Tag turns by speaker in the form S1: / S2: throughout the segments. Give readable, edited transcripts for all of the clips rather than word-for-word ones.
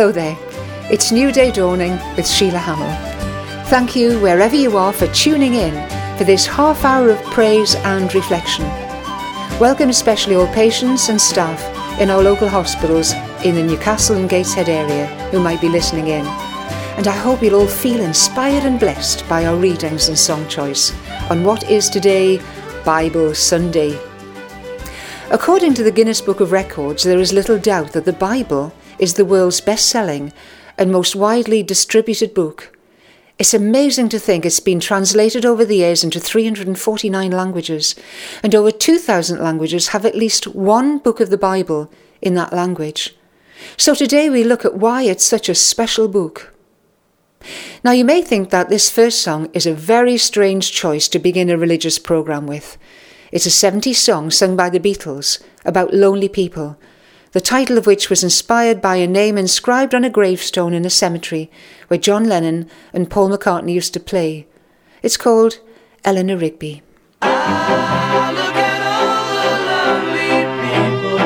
S1: Hello there, it's New Day Dawning with Sheila Hamill. Thank you wherever you are for tuning in for this half hour of praise and reflection. Welcome especially all patients and staff in our local hospitals in the Newcastle and Gateshead area who might be listening in. And I hope you'll all feel inspired and blessed by our readings and song choice on what is today Bible Sunday. According to the Guinness Book of Records, there is little doubt that the Bible is the world's best-selling and most widely distributed book. It's amazing to think it's been translated over the years into 349 languages, and over 2,000 languages have at least one book of the Bible in that language. So today we look at why it's such a special book. Now you may think that this first song is a very strange choice to begin a religious programme with. It's a 70s song sung by the Beatles about lonely people, the title of which was inspired by a name inscribed on a gravestone in a cemetery where John Lennon and Paul McCartney used to play. It's called Eleanor Rigby.
S2: Look at all the lonely people.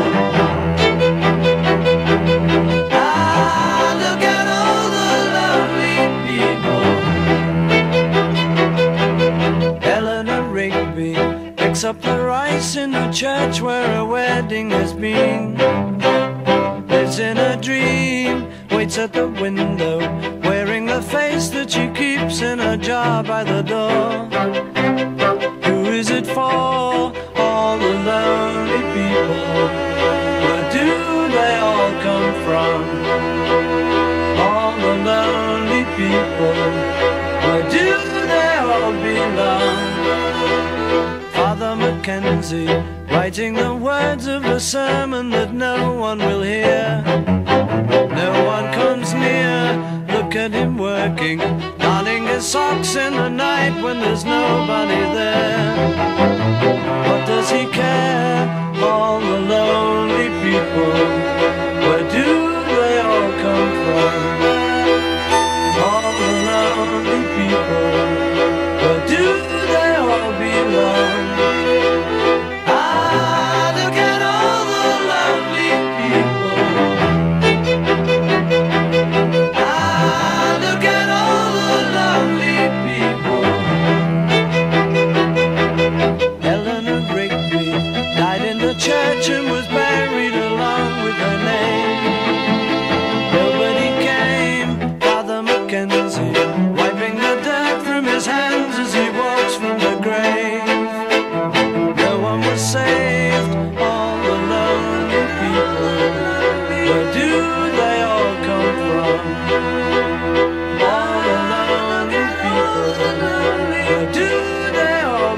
S2: Look at all the lonely people. Eleanor Rigby picks up the rice in the church where a wedding has been. Lives in a dream, waits at the window, wearing the face that she keeps in a jar by the door. Who is it for? All the lonely people. Where do they all come from? All the lonely people. Where do they all belong? Father Mackenzie, writing the words of a sermon that no one will hear. No one comes near, look at him working, darning his socks in the night when there's nobody there. What does he care? All the lonely people. Where do they all come from? All the lonely people. Where do they all belong? Look at all the lonely people. Look at all the lonely people. Eleanor Rigby died in the church and was buried along with her name. Nobody came, Father Mackenzie, wiping the dirt from his hands as he walks from the grave. No one was saved, all the lonely people. Where do they all come from? All the lonely people. Where do they all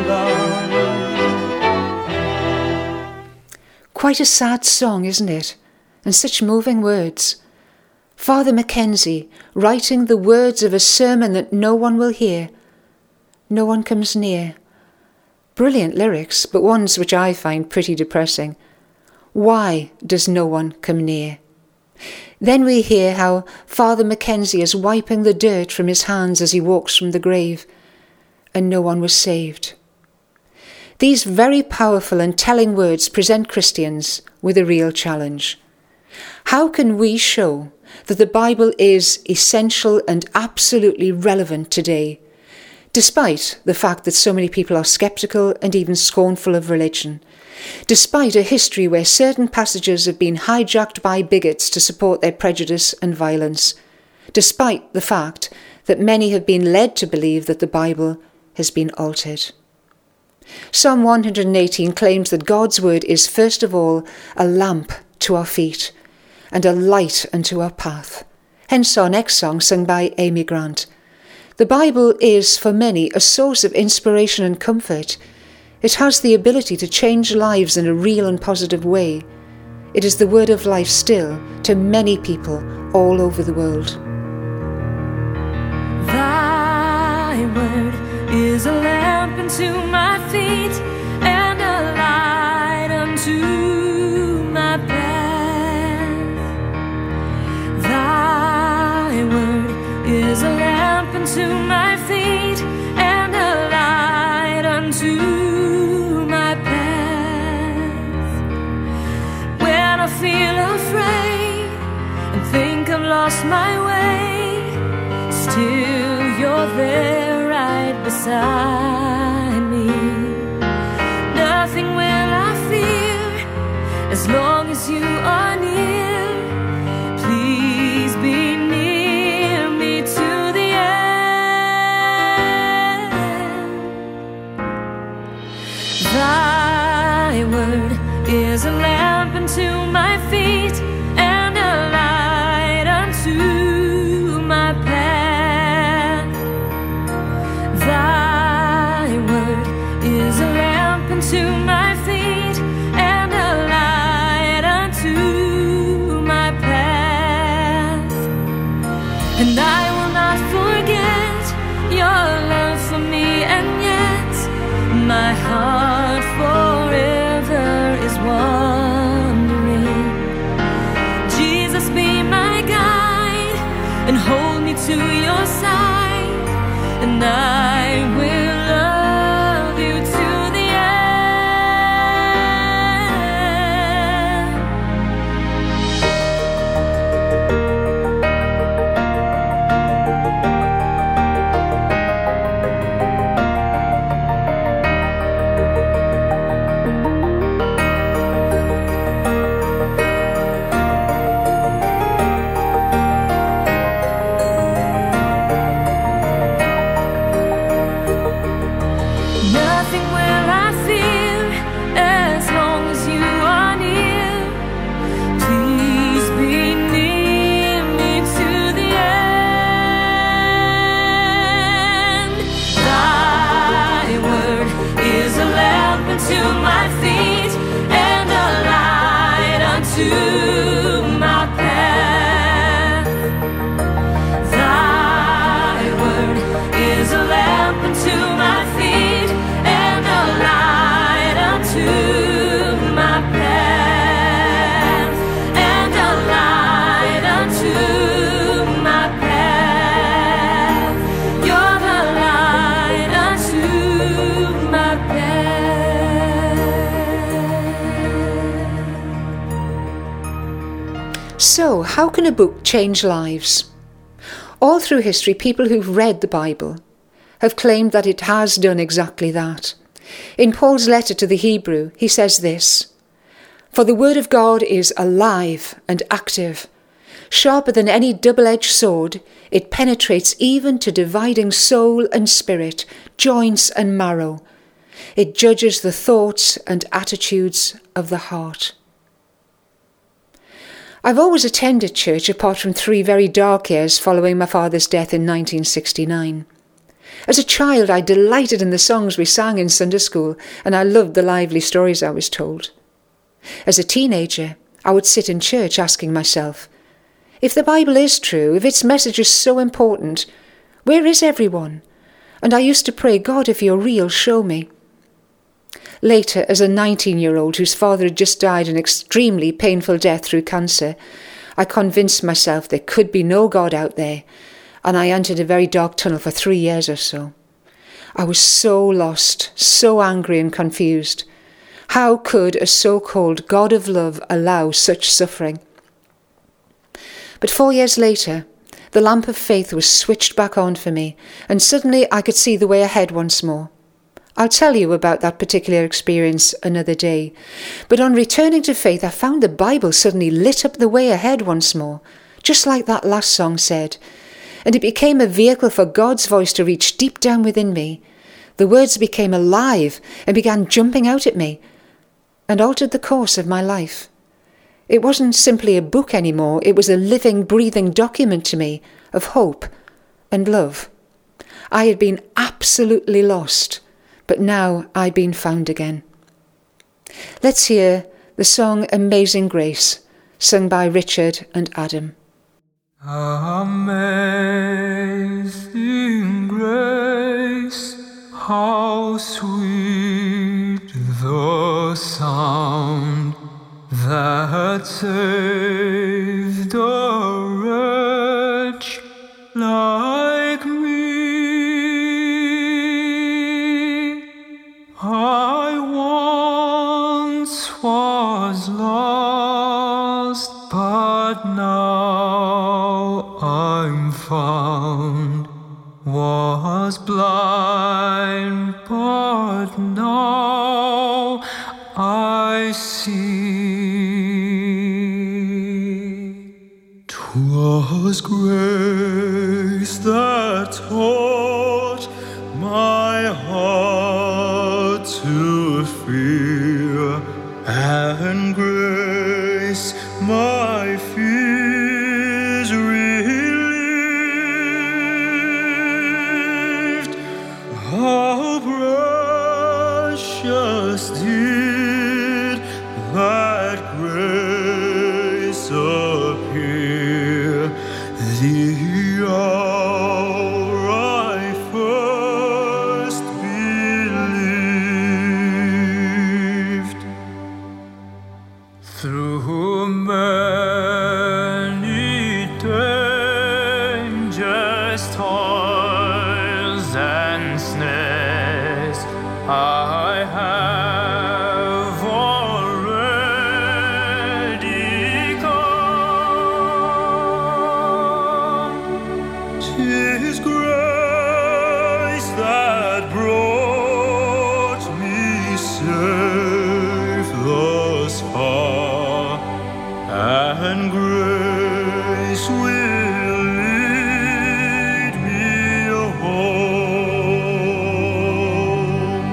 S2: belong?
S1: Quite a sad song, isn't it? And such moving words. Father Mackenzie writing the words of a sermon that no one will hear. No one comes near. Brilliant lyrics, but ones which I find pretty depressing. Why does no one come near? Then we hear how Father Mackenzie is wiping the dirt from his hands as he walks from the grave, and no one was saved. These very powerful and telling words present Christians with a real challenge. How can we show that the Bible is essential and absolutely relevant today, despite the fact that so many people are sceptical and even scornful of religion, despite a history where certain passages have been hijacked by bigots to support their prejudice and violence, despite the fact that many have been led to believe that the Bible has been altered? Psalm 118 claims that God's word is first of all a lamp to our feet and a light unto our path. Hence our next song, sung by Amy Grant. The Bible is, for many, a source of inspiration and comfort. It has the ability to change lives in a real and positive way. It is the word of life still to many people all over the world.
S3: Thy word is a lamp unto my feet and a light unto my path. Thy word is a lamp unto my feet and a light unto my path. When I feel afraid and think I'm lost my way, still you're there right beside me. Nothing will I fear as long as you are near. Please be near me to the end. Thy word is a lamp unto my feet and a light unto my path. Thy word is a lamp unto my feet and a light unto my path. And I will not forget your love for me, and yet my heart forever is wandering. Jesus, be my guide and hold me to your side, and I will love you to the end. Nothing will I fear as long as you are near. Please be near me to the end. Thy word is a lamp unto my feet and a light unto my path. Thy word is a lamp unto my feet and a light unto my path, and a light unto my path. You're the light unto my path.
S1: So, how can a book change lives? All through history, people who've read the Bible have claimed that it has done exactly that. In Paul's letter to the Hebrew, he says this: "For the word of God is alive and active, sharper than any double-edged sword. It penetrates even to dividing soul and spirit, joints and marrow. It judges the thoughts and attitudes of the heart." I've always attended church apart from 3 very dark years following my father's death in 1969. As a child, I delighted in the songs we sang in Sunday school, and I loved the lively stories I was told. As a teenager, I would sit in church asking myself, if the Bible is true, if its message is so important, where is everyone? And I used to pray, God, if you're real, show me. Later, as a 19-year-old whose father had just died an extremely painful death through cancer, I convinced myself there could be no God out there, and I entered a very dark tunnel for 3 years or so. I was so lost, so angry and confused. How could a so-called God of love allow such suffering? But 4 years later, the lamp of faith was switched back on for me, and suddenly I could see the way ahead once more. I'll tell you about that particular experience another day, but on returning to faith, I found the Bible suddenly lit up the way ahead once more, just like that last song said, and it became a vehicle for God's voice to reach deep down within me. The words became alive and began jumping out at me and altered the course of my life. It wasn't simply a book anymore, it was a living, breathing document to me of hope and love. I had been absolutely lost, but now I'd been found again. Let's hear the song Amazing Grace, sung by Richard and Adam.
S4: Amazing grace, how sweet the sound that saved a wretch like me. I once was lost, but now but now I see. 'Twas grace that taught my heart to fear, and grace my fears relieved. How precious did that grace appear, the hour I first believed. Through many dangers, toils, and snares, I have already come. 'Tis grace that brought me safe thus far, and grace will lead me home.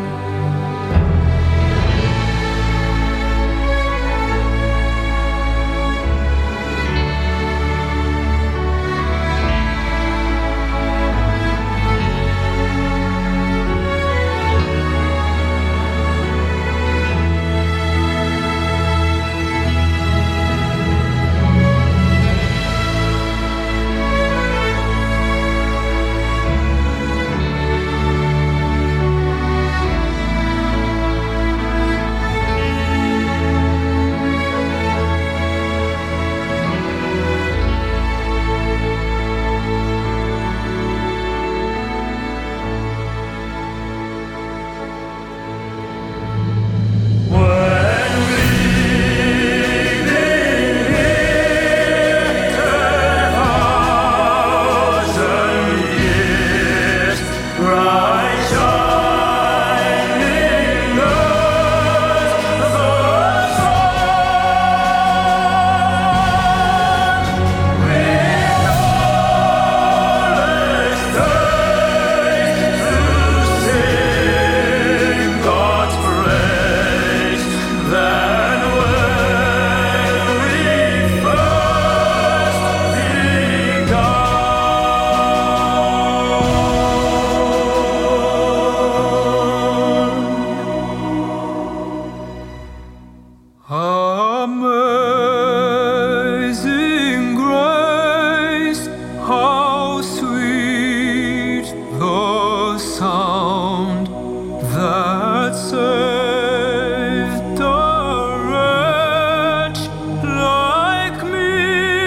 S4: Amazing grace, how sweet the sound that saved a wretch like me.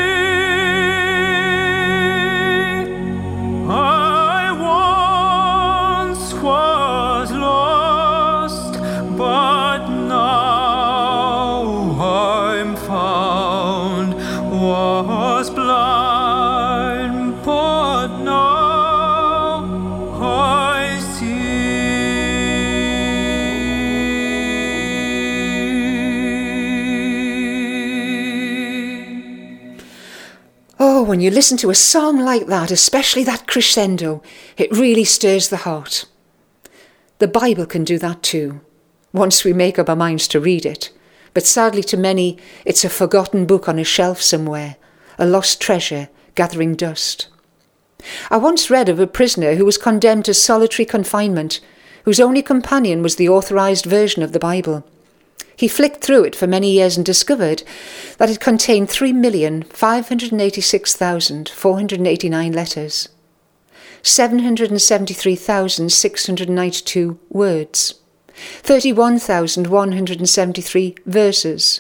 S4: I once was lost, but now I'm found, was blind, but now I see.
S1: Oh, when you listen to a song like that, especially that crescendo, it really stirs the heart. The Bible can do that too, once we make up our minds to read it. But sadly to many, it's a forgotten book on a shelf somewhere, a lost treasure gathering dust. I once read of a prisoner who was condemned to solitary confinement, whose only companion was the authorised version of the Bible. He flicked through it for many years and discovered that it contained 3,586,489 letters, 773,692 words, 31,173 verses,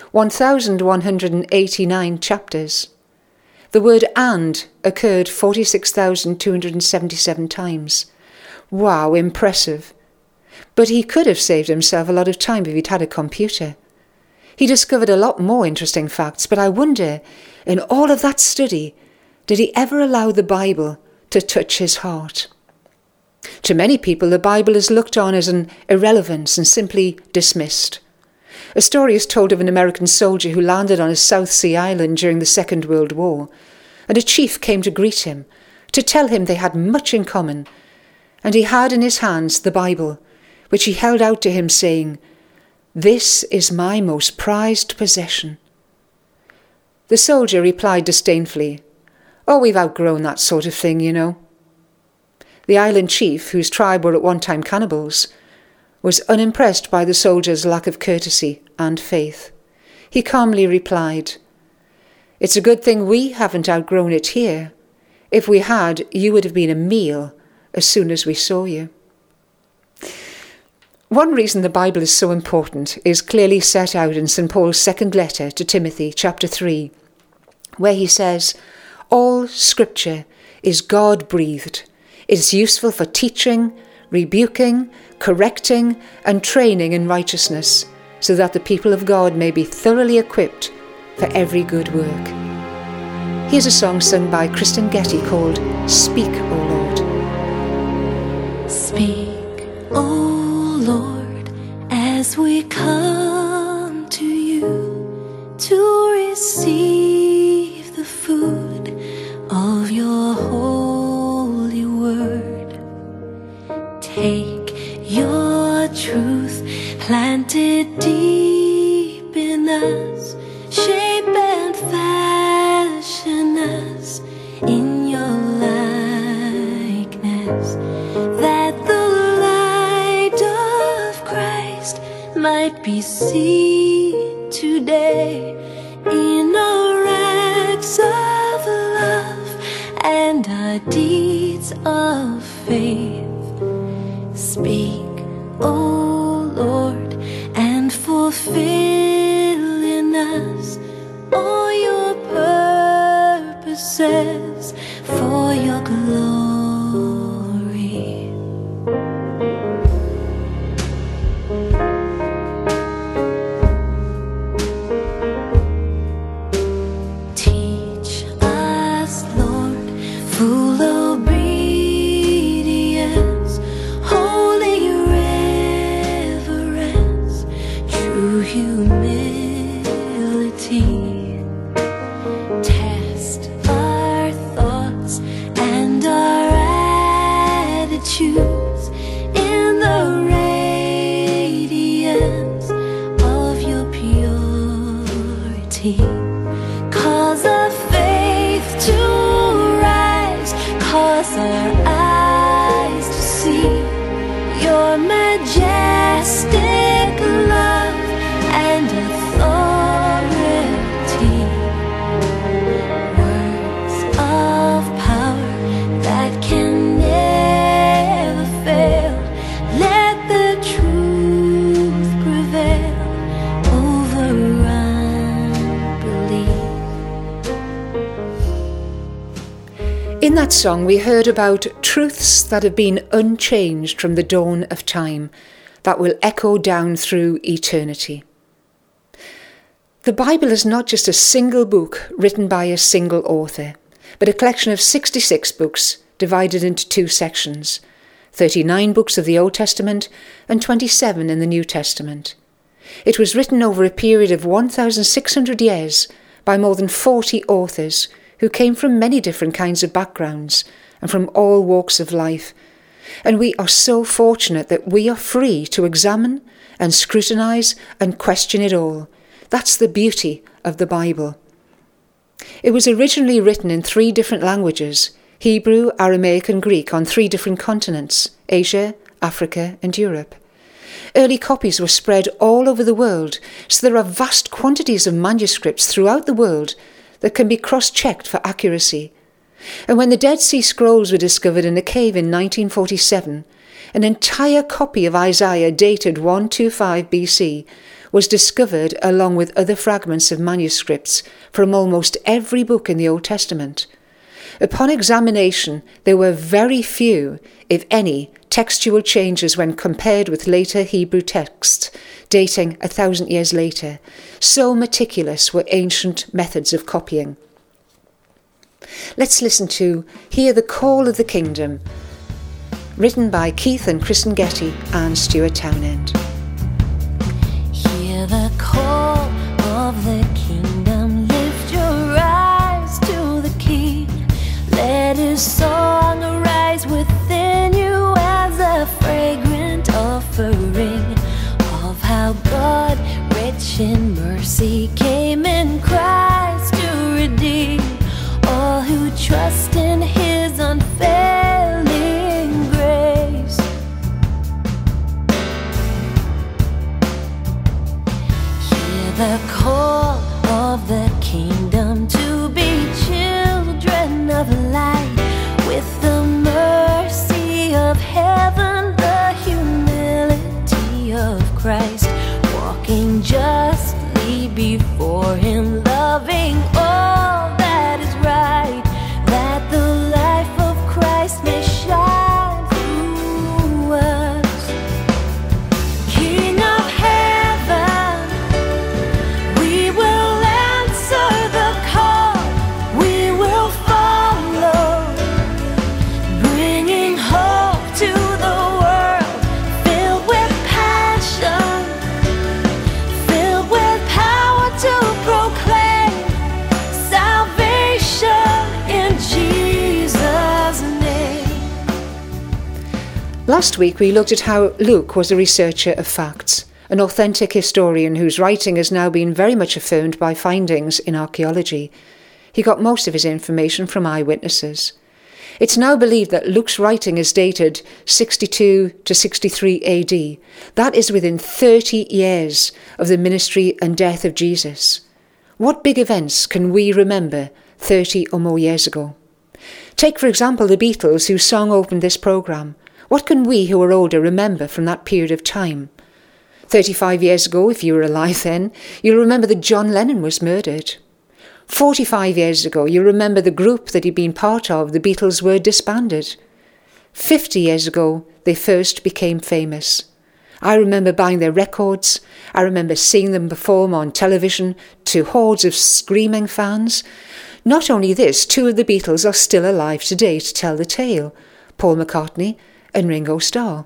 S1: 1,189 chapters. The word "and" occurred 46,277 times. Wow, impressive. But he could have saved himself a lot of time if he'd had a computer. He discovered a lot more interesting facts, but I wonder, in all of that study, did he ever allow the Bible to touch his heart? To many people, the Bible is looked on as an irrelevance and simply dismissed. A story is told of an American soldier who landed on a South Sea island during the Second World War, and a chief came to greet him, to tell him they had much in common, and he had in his hands the Bible, which he held out to him, saying, "This is my most prized possession." The soldier replied disdainfully, "Oh, we've outgrown that sort of thing, you know." The island chief, whose tribe were at one time cannibals, was unimpressed by the soldier's lack of courtesy and faith. He calmly replied, "It's a good thing we haven't outgrown it here. If we had, you would have been a meal as soon as we saw you." One reason the Bible is so important is clearly set out in St. Paul's second letter to Timothy, chapter 3, where he says, "All Scripture is God-breathed. It is useful for teaching, rebuking, correcting, and training in righteousness, so that the people of God may be thoroughly equipped for every good work." Here's a song sung by Kristen Getty called "Speak, O Lord."
S3: Speak, O Lord, as we come to you to receive the food of your holy word. Take your truth planted deep in us, shape and fashion us in your likeness, that the light of Christ might be seen today in our acts of love and our deeds of faith. Speak, O Lord, and fulfill in us all your purposes for your glory. Teach us, Lord, full obedience, holy reverence, true humility. Test our thoughts and our attitudes in the radiance of your purity. Cause our faith to rise, cause our eyes to see your majestic love and authority. Words of power that can never fail. Let the truth prevail over unbelief.
S1: In that song, we heard about truths that have been unchanged from the dawn of time, that will echo down through eternity. The Bible is not just a single book written by a single author, but a collection of 66 books divided into two sections, 39 books of the Old Testament and 27 in the New Testament. It was written over a period of 1,600 years by more than 40 authors who came from many different kinds of backgrounds and from all walks of life. And we are so fortunate that we are free to examine and scrutinise and question it all. That's the beauty of the Bible. It was originally written in 3 different languages, Hebrew, Aramaic and Greek, on 3 different continents, Asia, Africa and Europe. Early copies were spread all over the world, so there are vast quantities of manuscripts throughout the world that can be cross-checked for accuracy. And when the Dead Sea Scrolls were discovered in a cave in 1947, an entire copy of Isaiah dated 125 BC was discovered along with other fragments of manuscripts from almost every book in the Old Testament. Upon examination, there were very few, if any, textual changes when compared with later Hebrew texts dating 1,000 years later. So meticulous were ancient methods of copying. Let's listen to Hear the Call of the Kingdom written by Keith and Kristen Getty and Stuart Townend.
S3: Hear the call of the kingdom, lift your eyes to the King. Let his song arise within you as a fragrant offering of how God, rich in mercy, came in Christ to redeem all who trust in his unfailing grace. Hear the call of the kingdom to be children of light, with the mercy of heaven, the humility of Christ, walking justly before him, loving all that is right, that the life of Christ may shine through us. King of heaven, we will answer the call, we will follow, bringing hope to the world, filled with passion, filled with power to proclaim salvation in Jesus' name.
S1: Last week we looked at how Luke was a researcher of facts, an authentic historian whose writing has now been very much affirmed by findings in archaeology. He got most of his information from eyewitnesses. It's now believed that Luke's writing is dated 62 to 63 AD. That is within 30 years of the ministry and death of Jesus. What big events can we remember 30 or more years ago? Take, for example, the Beatles, whose song opened this programme. What can we who are older remember from that period of time? 35 years ago, if you were alive then, you'll remember that John Lennon was murdered. 45 years ago, you remember the group that he'd been part of, the Beatles, were disbanded. 50 years ago, they first became famous. I remember buying their records. I remember seeing them perform on television to hordes of screaming fans. Not only this, two of the Beatles are still alive today to tell the tale, Paul McCartney and Ringo Starr.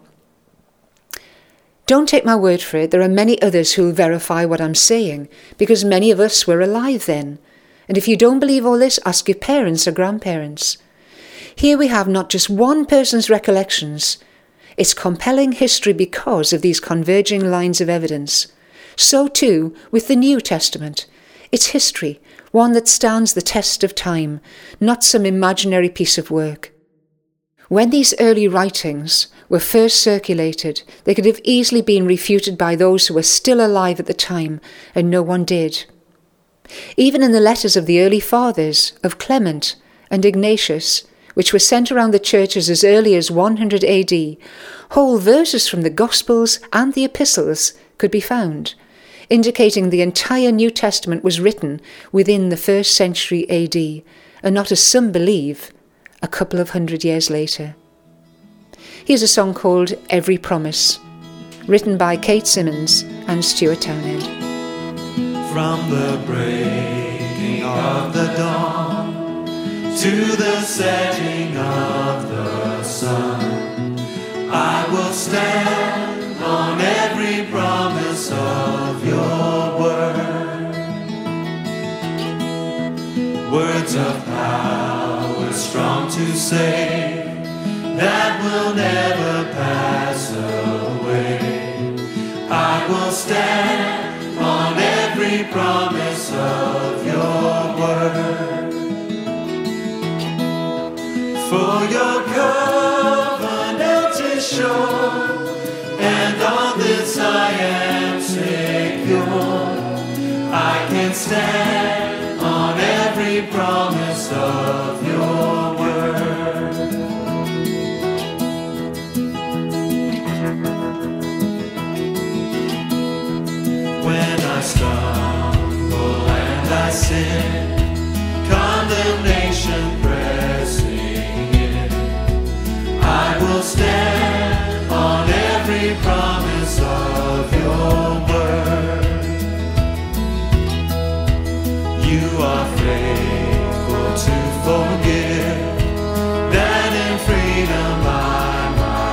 S1: Don't take my word for it, there are many others who'll verify what I'm saying, because many of us were alive then. And if you don't believe all this, ask your parents or grandparents. Here we have not just one person's recollections. It's compelling history because of these converging lines of evidence. So too with the New Testament. It's history, one that stands the test of time, not some imaginary piece of work. When these early writings were first circulated, they could have easily been refuted by those who were still alive at the time, and no one did. Even in the letters of the early fathers, of Clement and Ignatius, which were sent around the churches as early as 100 AD, whole verses from the Gospels and the Epistles could be found, indicating the entire New Testament was written within the 1st century AD, and not, as some believe, a couple of hundred years later. Here's a song called Every Promise, written by Kate Simmons and Stuart Townend.
S2: From the breaking of the dawn to the setting of the sun, I will stand on every promise of your word. Words of power strong to save, that will never pass away. I will stand on every promise of your word. For your covenant is sure, and on this I am secure. I can stand on every promise of your word. When I stumble and I sin, condemnation pressing in, I will stand on every promise of your word. You are faithful to forgive, that in freedom I might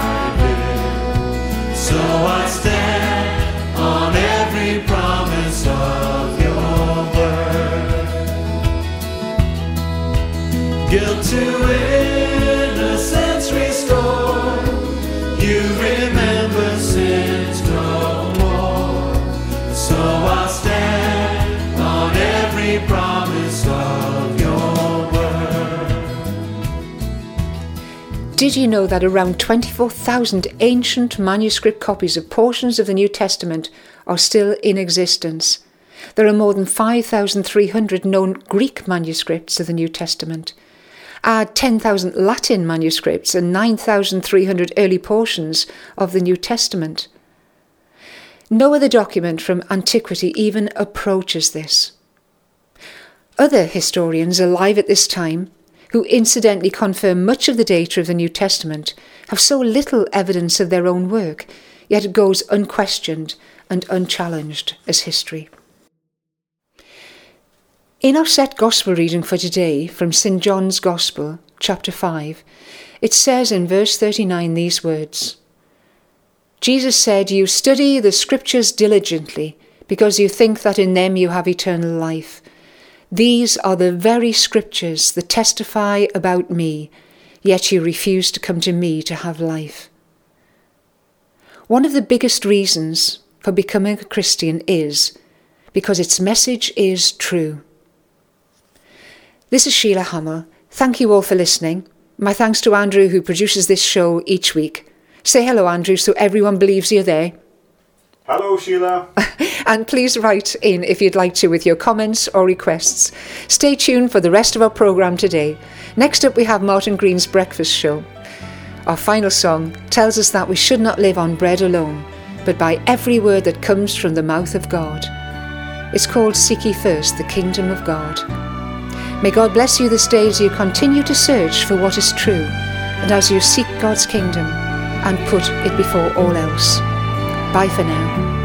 S1: Did you know that around 24,000 ancient manuscript copies of portions of the New Testament are still in existence? There are more than 5,300 known Greek manuscripts of the New Testament. Add 10,000 Latin manuscripts and 9,300 early portions of the New Testament. No other document from antiquity even approaches this. Other historians alive at this time, who incidentally confirm much of the data of the New Testament, have so little evidence of their own work, yet it goes unquestioned and unchallenged as history. In our set Gospel reading for today from St. John's Gospel, chapter 5, it says in verse 39 these words, Jesus said, "You study the Scriptures diligently, because you think that in them you have eternal life. These are the very Scriptures that testify about me, yet you refuse to come to me to have life." One of the biggest reasons for becoming a Christian is because its message is true. This is Sheila Hamill. Thank you all for listening. My thanks to Andrew, who produces this show each week. Say hello, Andrew, so everyone believes you're there.
S5: Hello, Sheila.
S1: And please write in if you'd like to with your comments or requests. Stay tuned for the rest of our programme today. Next up we have Martin Green's Breakfast Show. Our final song tells us that we should not live on bread alone, but by every word that comes from the mouth of God. It's called Seek Ye First the Kingdom of God. May God bless you this day as you continue to search for what is true and as you seek God's kingdom and put it before all else. Bye for now.